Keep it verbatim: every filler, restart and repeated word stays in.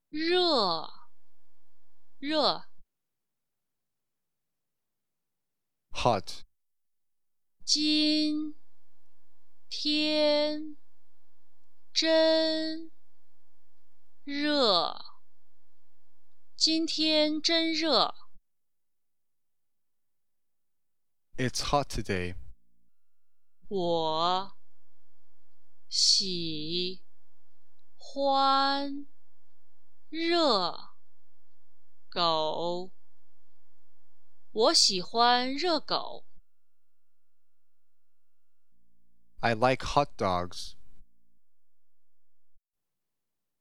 热，热， hot, 今天真热，今天真热。 it's hot today. 我喜欢热狗，我喜欢热狗。 I like hot dogs.